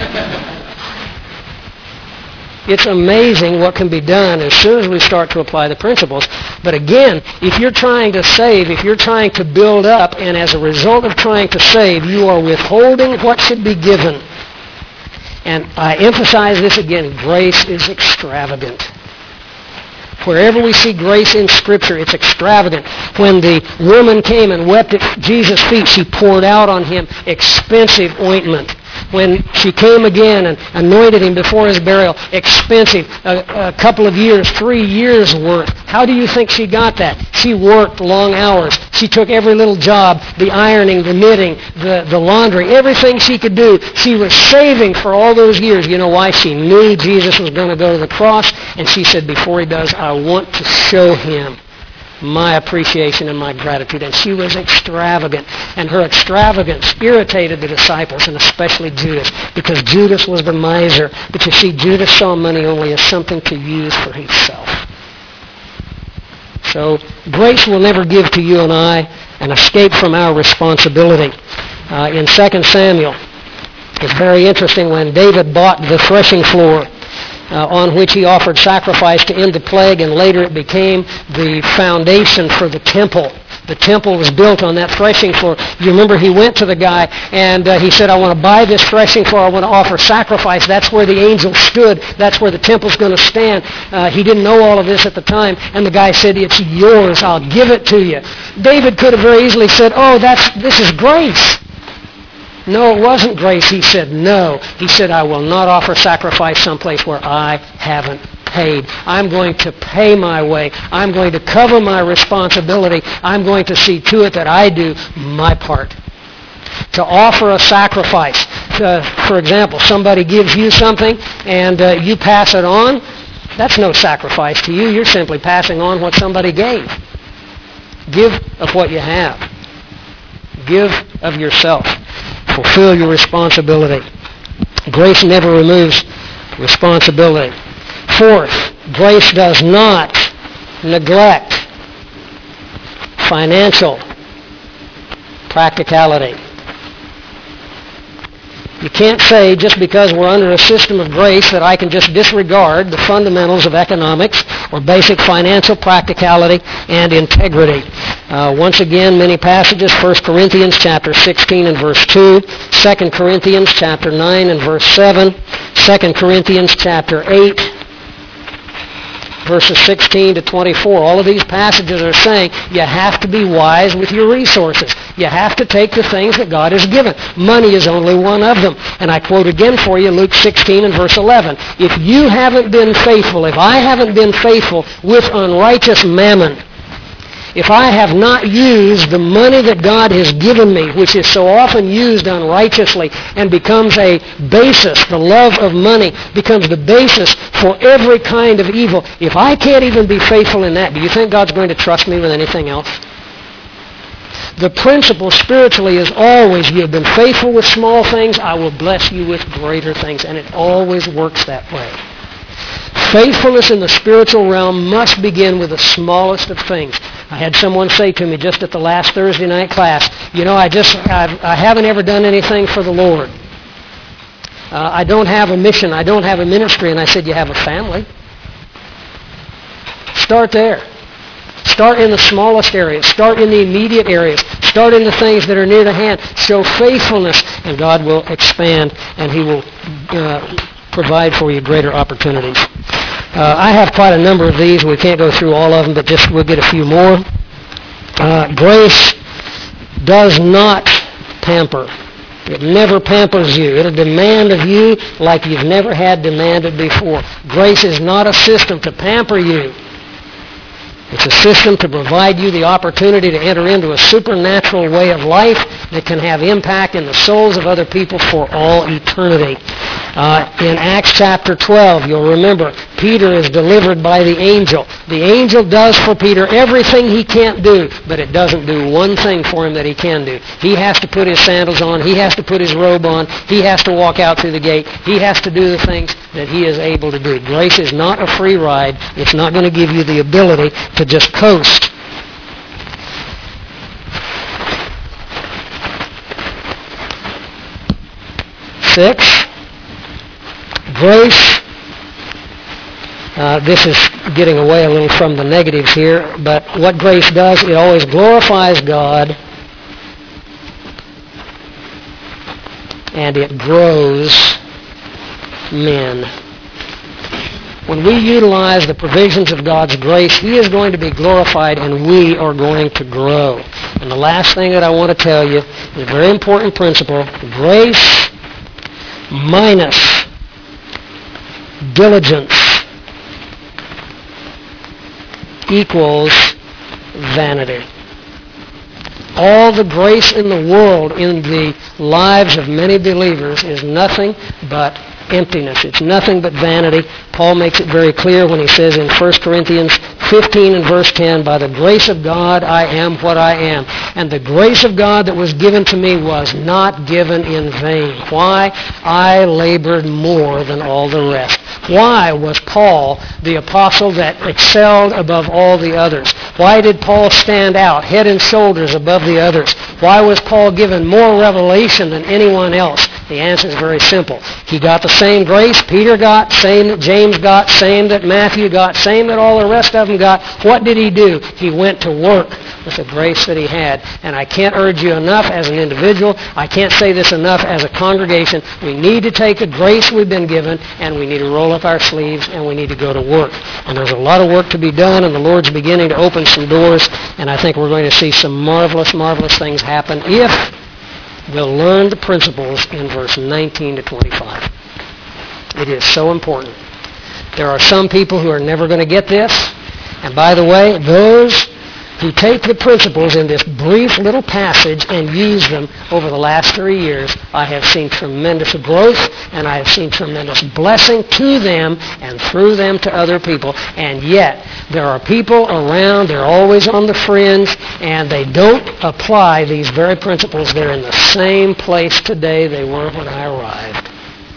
It's amazing what can be done as soon as we start to apply the principles. But again, if you're trying to save, if you're trying to build up, and as a result of trying to save, you are withholding what should be given. And I emphasize this again, grace is extravagant. Wherever we see grace in Scripture, it's extravagant. When the woman came and wept at Jesus' feet, she poured out on him expensive ointment. When she came again and anointed him before his burial, expensive, a, a couple of years, three years worth. How do you think she got that? She worked long hours. She took every little job, the ironing, the knitting, the, the laundry, everything she could do. She was saving for all those years. You know why? She knew Jesus was going to go to the cross, and she said, before he does, I want to show him my appreciation and my gratitude. And she was extravagant. And her extravagance irritated the disciples, and especially Judas, because Judas was the miser. But you see, Judas saw money only as something to use for himself. So grace will never give to you and I an escape from our responsibility. Uh, in Second Samuel, it's very interesting when David bought the threshing floor Uh, on which he offered sacrifice to end the plague, and later it became the foundation for the temple. The temple was built on that threshing floor. You remember he went to the guy and uh, he said, I want to buy this threshing floor. I want to offer sacrifice. That's where the angel stood. That's where the temple's going to stand. Uh, he didn't know all of this at the time. And the guy said, it's yours. I'll give it to you. David could have very easily said, oh, that's this is grace. No, it wasn't grace. He said, no. He said, I will not offer sacrifice someplace where I haven't paid. I'm going to pay my way. I'm going to cover my responsibility. I'm going to see to it that I do my part. To offer a sacrifice. Uh, for example, somebody gives you something and uh, you pass it on. That's no sacrifice to you. You're simply passing on what somebody gave. Give of what you have. Give of yourself. Fulfill your responsibility. Grace never removes responsibility. Fourth, grace does not neglect financial practicality. You can't say just because we're under a system of grace that I can just disregard the fundamentals of economics or basic financial practicality and integrity. Uh, once again, many passages, First Corinthians chapter sixteen and verse two, Second Corinthians chapter nine and verse seven, Second Corinthians chapter eight, verses sixteen to twenty-four. All of these passages are saying you have to be wise with your resources. You have to take the things that God has given. Money is only one of them. And I quote again for you Luke sixteen and verse eleven. If you haven't been faithful, if I haven't been faithful with unrighteous mammon, if I have not used the money that God has given me, which is so often used unrighteously and becomes a basis, the love of money becomes the basis for every kind of evil. If I can't even be faithful in that, do you think God's going to trust me with anything else? The principle spiritually is always, you have been faithful with small things, I will bless you with greater things. And it always works that way. Faithfulness in the spiritual realm must begin with the smallest of things. I had someone say to me just at the last Thursday night class, you know, I just, I've, I haven't ever done anything for the Lord. Uh, I don't have a mission. I don't have a ministry. And I said, you have a family. Start there. Start in the smallest areas. Start in the immediate areas. Start in the things that are near the hand. Show faithfulness, and God will expand, and He will uh, provide for you greater opportunities. Uh, I have quite a number of these. We can't go through all of them, but just we'll get a few more. Uh, grace does not pamper. It never pampers you. It'll demand of you like you've never had demanded before. Grace is not a system to pamper you. It's a system to provide you the opportunity to enter into a supernatural way of life that can have impact in the souls of other people for all eternity. Uh, in Acts chapter twelve, you'll remember, Peter is delivered by the angel. The angel does for Peter everything he can't do, but it doesn't do one thing for him that he can do. He has to put his sandals on. He has to put his robe on. He has to walk out through the gate. He has to do the things that he is able to do. Grace is not a free ride. It's not going to give you the ability to just coast. Six. Grace, uh, this is getting away a little from the negatives here, but what grace does, it always glorifies God and it grows men. When we utilize the provisions of God's grace, He is going to be glorified and we are going to grow. And the last thing that I want to tell you is a very important principle. Grace minus diligence equals vanity. All the grace in the world in the lives of many believers is nothing but emptiness. It's nothing but vanity. Paul makes it very clear when he says in First Corinthians fifteen and verse ten, by the grace of God I am what I am. And the grace of God that was given to me was not given in vain. Why? I labored more than all the rest. Why was Paul the apostle that excelled above all the others? Why did Paul stand out head and shoulders above the others? Why was Paul given more revelation than anyone else? The answer is very simple. He got the same grace Peter got, same that James got, same that Matthew got, same that all the rest of them got. What did he do? He went to work with the grace that he had. And I can't urge you enough as an individual. I can't say this enough as a congregation. We need to take the grace we've been given and we need to roll up our sleeves and we need to go to work. And there's a lot of work to be done and the Lord's beginning to open some doors and I think we're going to see some marvelous, marvelous things happen if we'll learn the principles in verse nineteen to twenty-five. It is so important. There are some people who are never going to get this. And by the way, those who take the principles in this brief little passage and use them over the last three years, I have seen tremendous growth and I have seen tremendous blessing to them and through them to other people. And yet, there are people around, they're always on the fringe, and they don't apply these very principles. They're in the same place today they were when I arrived.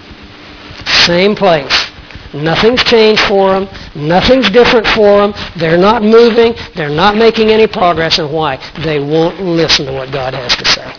Same place. Nothing's changed for them. Nothing's different for them. They're not moving. They're not making any progress. And why? They won't listen to what God has to say.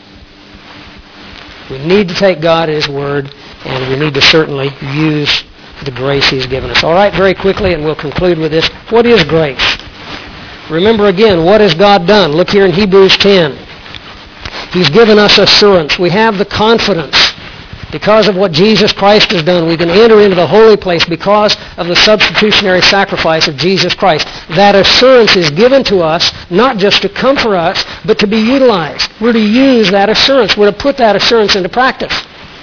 We need to take God at His Word, and we need to certainly use the grace He's given us. All right, very quickly, and we'll conclude with this. What is grace? Remember again, what has God done? Look here in Hebrews ten. He's given us assurance. We have the confidence. Because of what Jesus Christ has done, we can enter into the holy place because of the substitutionary sacrifice of Jesus Christ. That assurance is given to us, not just to comfort us, but to be utilized. We're to use that assurance. We're to put that assurance into practice.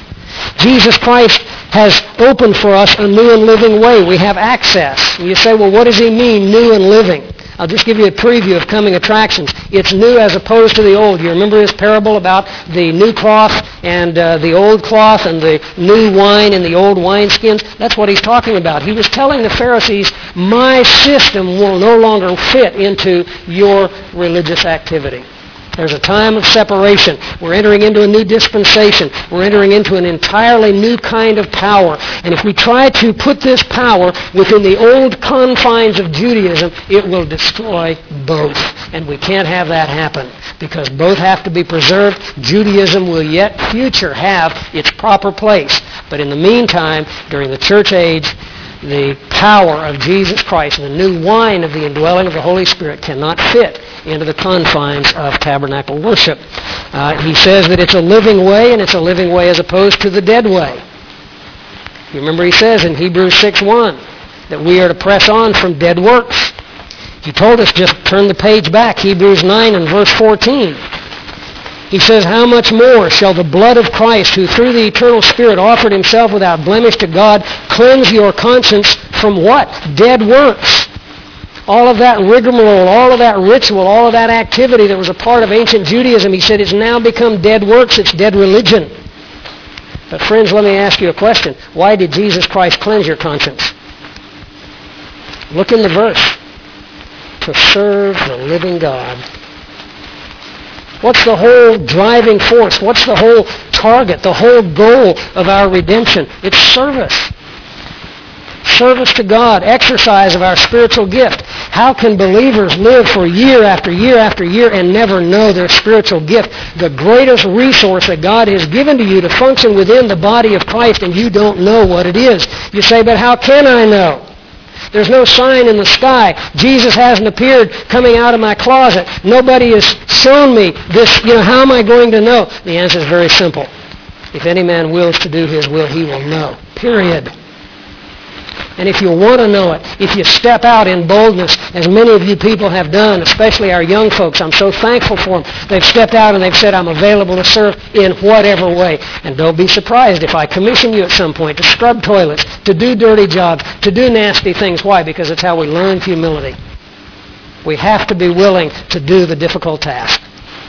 Jesus Christ has opened for us a new and living way. We have access. You say, well, what does He mean, new and living? I'll just give you a preview of coming attractions. It's new as opposed to the old. You remember his parable about the new cloth and uh, the old cloth and the new wine and the old wineskins? That's what he's talking about. He was telling the Pharisees, my system will no longer fit into your religious activity. There's a time of separation. We're entering into a new dispensation. We're entering into an entirely new kind of power. And if we try to put this power within the old confines of Judaism, it will destroy both. And we can't have that happen because both have to be preserved. Judaism will yet future have its proper place. But in the meantime, during the church age, the power of Jesus Christ and the new wine of the indwelling of the Holy Spirit cannot fit into the confines of tabernacle worship. Uh, he says that it's a living way, and it's a living way as opposed to the dead way. You remember he says in Hebrews six one that we are to press on from dead works. He told us just turn the page back, Hebrews nine and verse fourteen. He says, how much more shall the blood of Christ, who through the eternal Spirit offered Himself without blemish to God, cleanse your conscience from what? Dead works. All of that rigmarole, all of that ritual, all of that activity that was a part of ancient Judaism, he said, it's now become dead works. It's dead religion. But friends, let me ask you a question. Why did Jesus Christ cleanse your conscience? Look in the verse. To serve the living God. What's the whole driving force? What's the whole target, the whole goal of our redemption? It's service. Service to God, exercise of our spiritual gift. How can believers live for year after year after year and never know their spiritual gift? The greatest resource that God has given to you to function within the body of Christ, and you don't know what it is. You say, but how can I know? There's no sign in the sky. Jesus hasn't appeared coming out of my closet. Nobody has shown me this. You know, how am I going to know? The answer is very simple. If any man wills to do his will, he will know. Period. And if you want to know it, if you step out in boldness, as many of you people have done, especially our young folks, I'm so thankful for them. They've stepped out and they've said, I'm available to serve in whatever way. And don't be surprised if I commission you at some point to scrub toilets, to do dirty jobs, to do nasty things. Why? Because it's how we learn humility. We have to be willing to do the difficult task.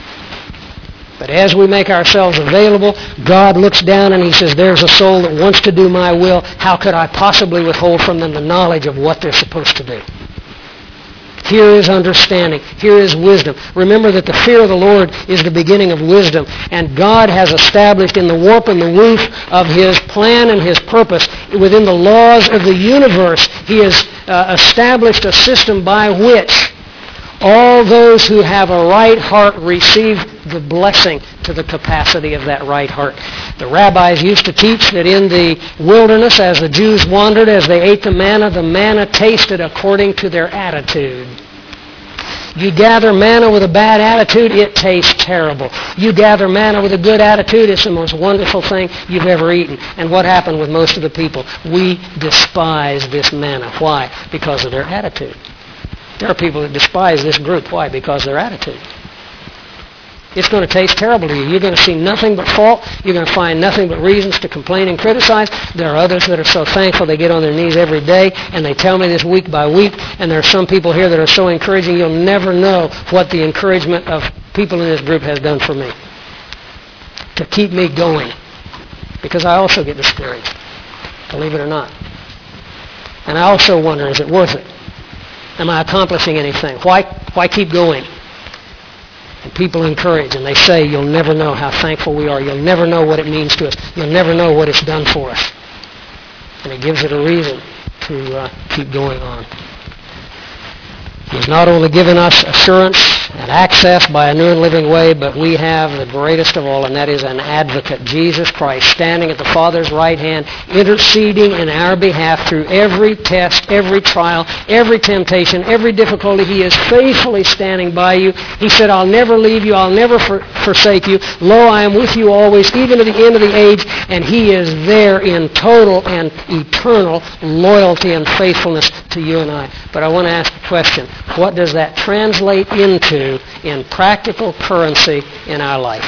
But as we make ourselves available, God looks down and he says, there's a soul that wants to do my will. How could I possibly withhold from them the knowledge of what they're supposed to do? Here is understanding. Here is wisdom. Remember that the fear of the Lord is the beginning of wisdom. And God has established in the warp and the woof of his plan and his purpose, within the laws of the universe, he has uh, established a system by which all those who have a right heart receive the blessing to the capacity of that right heart. The rabbis used to teach that in the wilderness, as the Jews wandered, as they ate the manna, the manna tasted according to their attitude. You gather manna with a bad attitude, it tastes terrible. You gather manna with a good attitude, it's the most wonderful thing you've ever eaten. And what happened with most of the people? We despise this manna. Why? Because of their attitude. There are people that despise this group. Why? Because of their attitude. It's going to taste terrible to you. You're going to see nothing but fault. You're going to find nothing but reasons to complain and criticize. There are others that are so thankful they get on their knees every day, and they tell me this week by week. And there are some people here that are so encouraging, you'll never know what the encouragement of people in this group has done for me. To keep me going. Because I also get discouraged, believe it or not. And I also wonder, is it worth it? Am I accomplishing anything? Why, why keep going? And people encourage, and they say, you'll never know how thankful we are. You'll never know what it means to us. You'll never know what it's done for us. And it gives it a reason to uh, keep going on. He's not only given us assurance and access by a new and living way, but we have the greatest of all, and that is an advocate, Jesus Christ, standing at the Father's right hand, interceding in our behalf through every test, every trial, every temptation, every difficulty. He is faithfully standing by you. He said, I'll never leave you, I'll never for- forsake you. Lo, I am with you always, even to the end of the age. And he is there in total and eternal loyalty and faithfulness to you and I. But I want to ask a question. What does that translate into in practical currency in our life?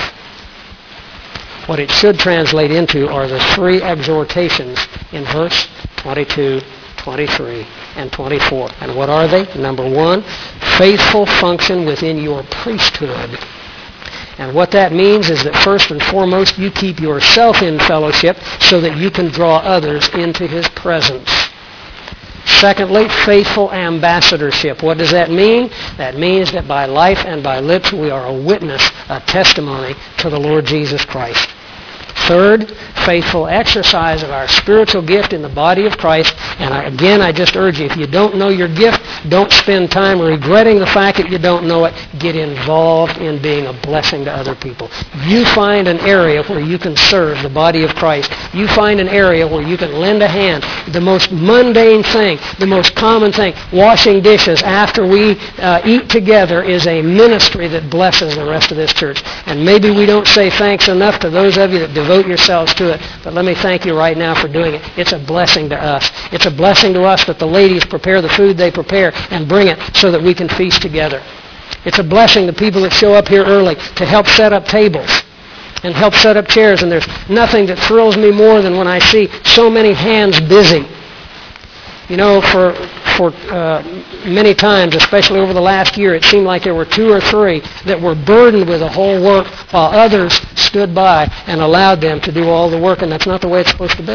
What it should translate into are the three exhortations in verse twenty-two, twenty-three, and twenty-four. And what are they? Number one, faithful function within your priesthood. And what that means is that first and foremost, you keep yourself in fellowship so that you can draw others into his presence. Secondly, faithful ambassadorship. What does that mean? That means that by life and by lips we are a witness, a testimony to the Lord Jesus Christ. Third, faithful exercise of our spiritual gift in the body of Christ. And I, again, I just urge you, if you don't know your gift, don't spend time regretting the fact that you don't know it. Get involved in being a blessing to other people. You find an area where you can serve the body of Christ. You find an area where you can lend a hand. The most mundane thing, the most common thing, washing dishes after we uh, eat together, is a ministry that blesses the rest of this church. And maybe we don't say thanks enough to those of you that devote yourselves to it. But let me thank you right now for doing it. It's a blessing to us. It's a blessing to us that the ladies prepare the food they prepare and bring it so that we can feast together. It's a blessing to people that show up here early to help set up tables and help set up chairs. And there's nothing that thrills me more than when I see so many hands busy. You know, for for uh, many times, especially over the last year, it seemed like there were two or three that were burdened with the whole work, while others stood by and allowed them to do all the work, and that's not the way it's supposed to be.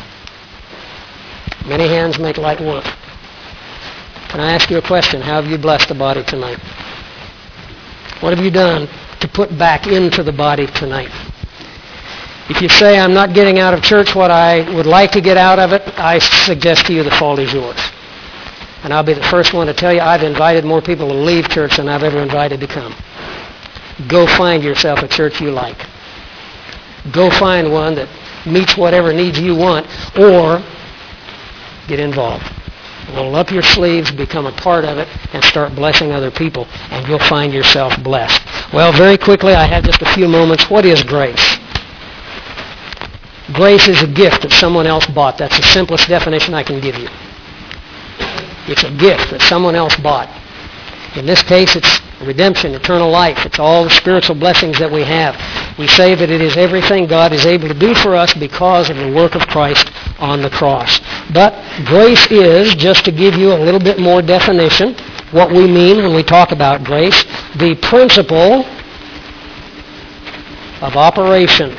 Many hands make light work. Can I ask you a question? How have you blessed the body tonight? What have you done to put back into the body tonight? If you say, I'm not getting out of church what I would like to get out of it, I suggest to you the fault is yours. And I'll be the first one to tell you I've invited more people to leave church than I've ever invited to come. Go find yourself a church you like. Go find one that meets whatever needs you want, or get involved. Roll up your sleeves, become a part of it, and start blessing other people, and you'll find yourself blessed. Well, very quickly, I have just a few moments. What is grace? Grace is a gift that someone else bought. That's the simplest definition I can give you. It's a gift that someone else bought. In this case, it's redemption, eternal life. It's all the spiritual blessings that we have. We say that it is everything God is able to do for us because of the work of Christ on the cross. But grace is, just to give you a little bit more definition, what we mean when we talk about grace, the principle of operation.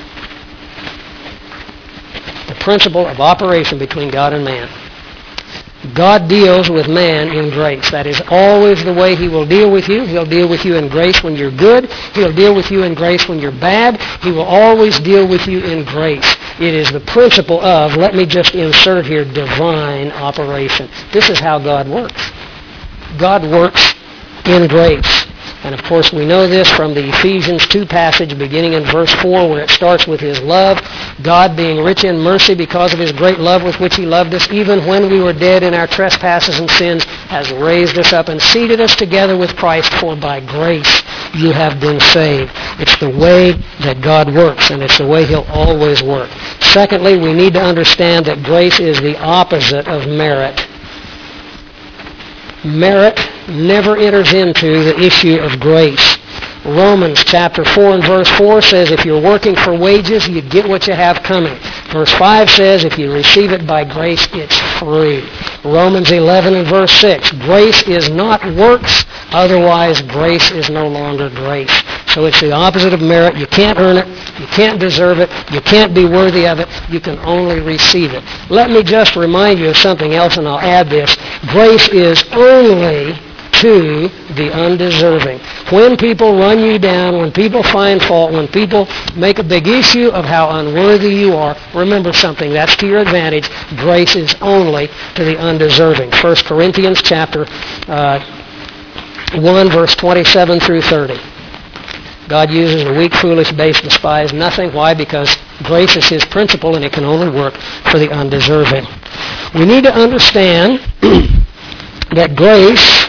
The principle of operation between God and man. God deals with man in grace. That is always the way He will deal with you. He'll deal with you in grace when you're good. He'll deal with you in grace when you're bad. He will always deal with you in grace. It is the principle of, let me just insert here, divine operation. This is how God works. God works in grace. And of course we know this from the Ephesians two passage beginning in verse four, where it starts with His love. God, being rich in mercy because of His great love with which He loved us, even when we were dead in our trespasses and sins, has raised us up and seated us together with Christ, for by grace you have been saved. It's the way that God works, and it's the way He'll always work. Secondly, we need to understand that grace is the opposite of merit. Merit never enters into the issue of grace. Romans chapter four and verse four says if you're working for wages, you get what you have coming. Verse five says if you receive it by grace, it's free. Romans eleven and verse six, grace is not works, otherwise grace is no longer grace. So it's the opposite of merit. You can't earn it. You can't deserve it. You can't be worthy of it. You can only receive it. Let me just remind you of something else, and I'll add this. Grace is only to the undeserving. When people run you down, when people find fault, when people make a big issue of how unworthy you are, remember something. That's to your advantage. Grace is only to the undeserving. First Corinthians chapter uh, one, verse twenty-seven through thirty. God uses the weak, foolish, base, despise nothing. Why? Because grace is His principle, and it can only work for the undeserving. We need to understand that grace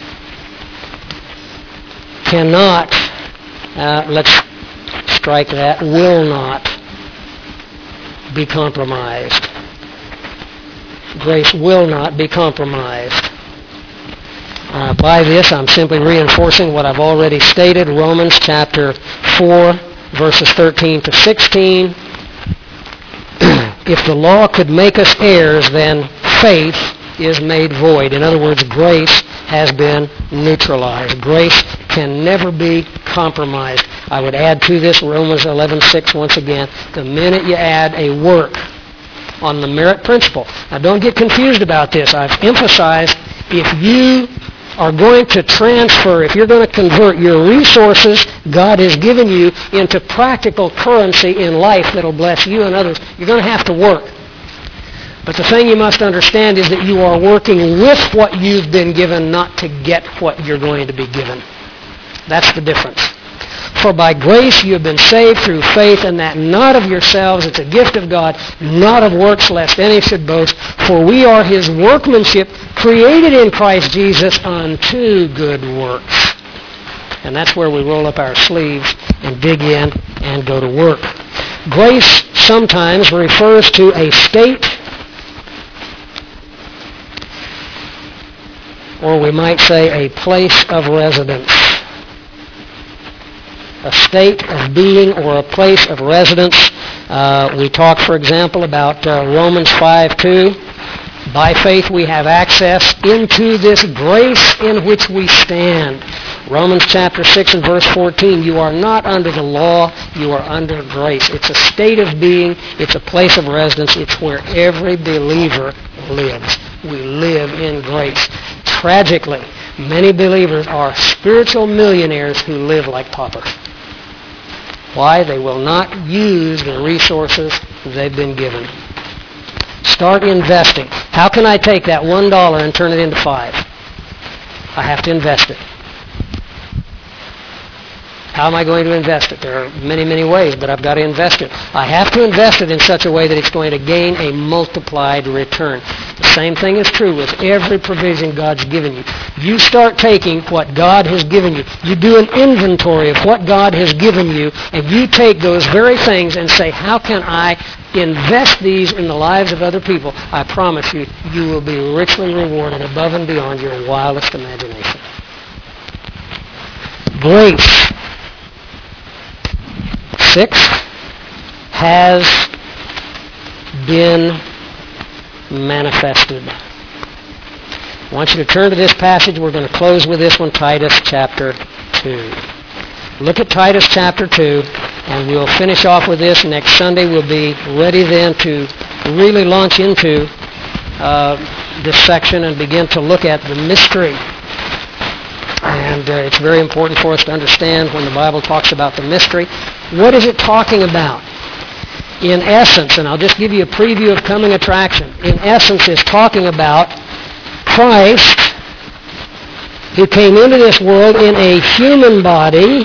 cannot, uh, let's strike that, will not be compromised. Grace will not be compromised. Uh, by this, I'm simply reinforcing what I've already stated. Romans chapter four, verses thirteen to sixteen. If the law could make us heirs, then faith is made void. In other words, grace has been neutralized. Grace can never be compromised. I would add to this Romans eleven six once again. The minute you add a work on the merit principle. Now don't get confused about this. I've emphasized if you are going to transfer, if you're going to convert your resources God has given you into practical currency in life that will bless you and others, you're going to have to work. But the thing you must understand is that you are working with what you've been given, not to get what you're going to be given. That's the difference. For by grace you have been saved through faith, and that not of yourselves, it's a gift of God, not of works, lest any should boast. For we are His workmanship, created in Christ Jesus unto good works. And that's where we roll up our sleeves and dig in and go to work. Grace sometimes refers to a state, or we might say a place of residence. A state of being or a place of residence. Uh, we talk, for example, about uh, Romans five two. By faith we have access into this grace in which we stand. Romans chapter six and verse fourteen, you are not under the law, you are under grace. It's a state of being, it's a place of residence, it's where every believer lives. We live in grace. Tragically, many believers are spiritual millionaires who live like paupers. Why? They will not use the resources they've been given. Start investing. How can I take that one dollar and turn it into five? I have to invest it. How am I going to invest it? There are many, many ways, but I've got to invest it. I have to invest it in such a way that it's going to gain a multiplied return. The same thing is true with every provision God's given you. You start taking what God has given you. You do an inventory of what God has given you, and you take those very things and say, how can I invest these in the lives of other people? I promise you, you will be richly rewarded above and beyond your wildest imagination. Grace. Six, has been manifested. I want you to turn to this passage. We're going to close with this one, Titus chapter two. Look at Titus chapter two, and we'll finish off with this. Next Sunday we'll be ready then to really launch into uh, this section and begin to look at the mystery. And uh, it's very important for us to understand when the Bible talks about the mystery. What is it talking about? In essence, and I'll just give you a preview of coming attraction. In essence, it's talking about Christ who came into this world in a human body.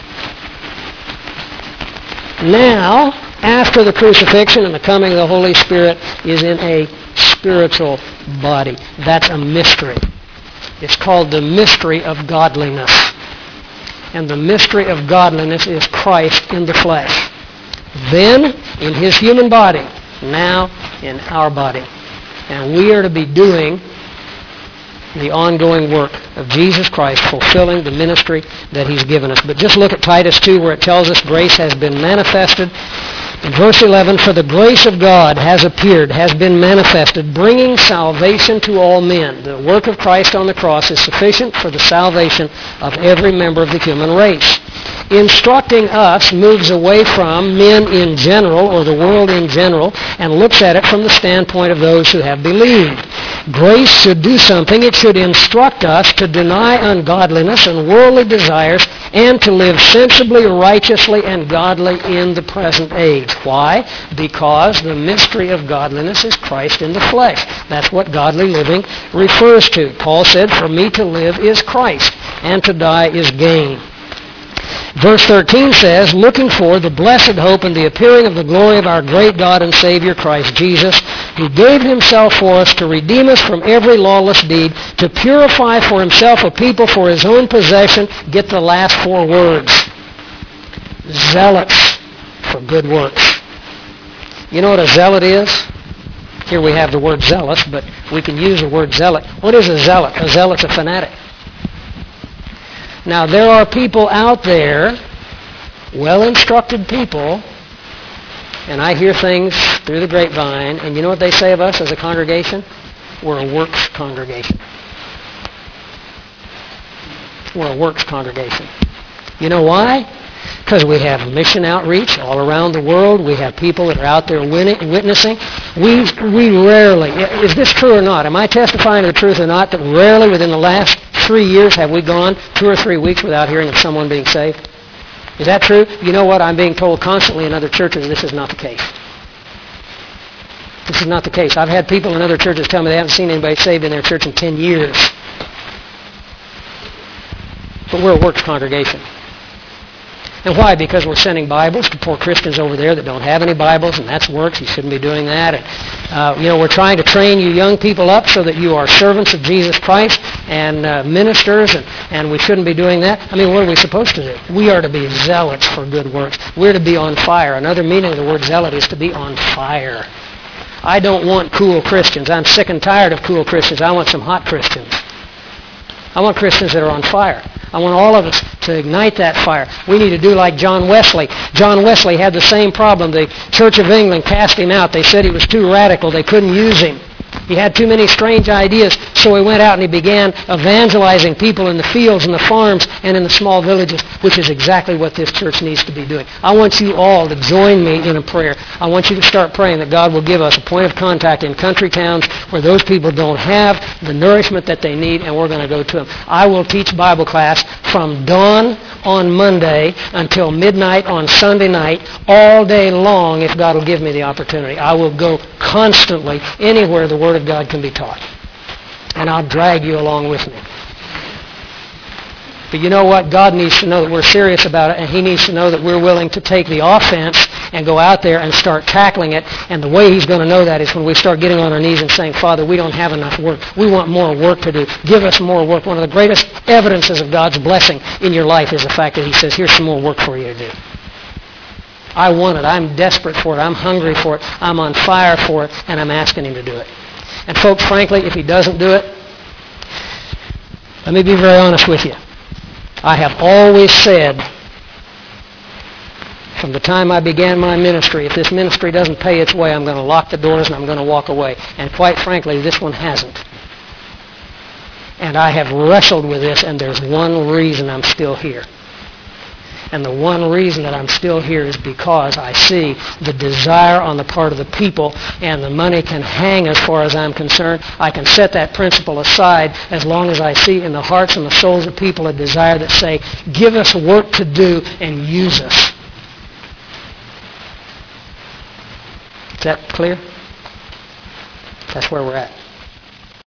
Now, after the crucifixion and the coming of the Holy Spirit, is in a spiritual body. That's a mystery. It's called the mystery of godliness. And the mystery of godliness is Christ in the flesh. Then, in his human body. Now, in our body. And we are to be doing the ongoing work of Jesus Christ, fulfilling the ministry that he's given us. But just look at Titus two, where it tells us grace has been manifested. In verse eleven, for the grace of God has appeared, has been manifested, bringing salvation to all men. The work of Christ on the cross is sufficient for the salvation of every member of the human race. Instructing us moves away from men in general, or the world in general, and looks at it from the standpoint of those who have believed. Grace should do something. It should instruct us to deny ungodliness and worldly desires and to live sensibly, righteously, and godly in the present age. Why? Because the mystery of godliness is Christ in the flesh. That's what godly living refers to. Paul said, for me to live is Christ, and to die is gain. Verse thirteen says, looking for the blessed hope and the appearing of the glory of our great God and Savior Christ Jesus, who gave himself for us to redeem us from every lawless deed, to purify for himself a people for his own possession. Get the last four words. Zealots for good works. You know what a zealot is? Here we have the word zealous, but we can use the word zealot. What is a zealot? A zealot's a fanatic. Now, there are people out there, well-instructed people, and I hear things through the grapevine, and you know what they say of us as a congregation? We're a works congregation. We're a works congregation. You know why? Because we have mission outreach all around the world. We have people that are out there witnessing. We we rarely, is this true or not? Am I testifying to the truth or not, that rarely within the last three years have we gone two or three weeks without hearing of someone being saved? Is that true? You know what? I'm being told constantly in other churches this is not the case. This is not the case. I've had people in other churches tell me they haven't seen anybody saved in their church in ten years. But we're a works congregation. And why? Because we're sending Bibles to poor Christians over there that don't have any Bibles, and that's works. You shouldn't be doing that. And, uh, you know, we're trying to train you young people up so that you are servants of Jesus Christ and uh, ministers, and, and we shouldn't be doing that. I mean, what are we supposed to do? We are to be zealots for good works. We're to be on fire. Another meaning of the word zealot is to be on fire. I don't want cool Christians. I'm sick and tired of cool Christians. I want some hot Christians. I want Christians that are on fire. I want all of us to ignite that fire. We need to do like John Wesley. John Wesley had the same problem. The Church of England cast him out. They said he was too radical. They couldn't use him. He had too many strange ideas. So he went out and he began evangelizing people in the fields and the farms and in the small villages, which is exactly what this church needs to be doing. I want you all to join me in a prayer. I want you to start praying that God will give us a point of contact in country towns where those people don't have the nourishment that they need, and we're going to go to them. I will teach Bible class from dawn on Monday until midnight on Sunday night, all day long, if God will give me the opportunity. I will go constantly anywhere the Word of God can be taught. And I'll drag you along with me. But you know what? God needs to know that we're serious about it, and He needs to know that we're willing to take the offense and go out there and start tackling it. And the way He's going to know that is when we start getting on our knees and saying, Father, we don't have enough work. We want more work to do. Give us more work. One of the greatest evidences of God's blessing in your life is the fact that He says, here's some more work for you to do. I want it. I'm desperate for it. I'm hungry for it. I'm on fire for it, and I'm asking Him to do it. And folks, frankly, if He doesn't do it, let me be very honest with you. I have always said, from the time I began my ministry, if this ministry doesn't pay its way, I'm going to lock the doors and I'm going to walk away. And quite frankly, this one hasn't. And I have wrestled with this, and there's one reason I'm still here. And the one reason that I'm still here is because I see the desire on the part of the people, and the money can hang as far as I'm concerned. I can set that principle aside as long as I see in the hearts and the souls of people a desire that say, give us work to do and use us. Is that clear? That's where we're at.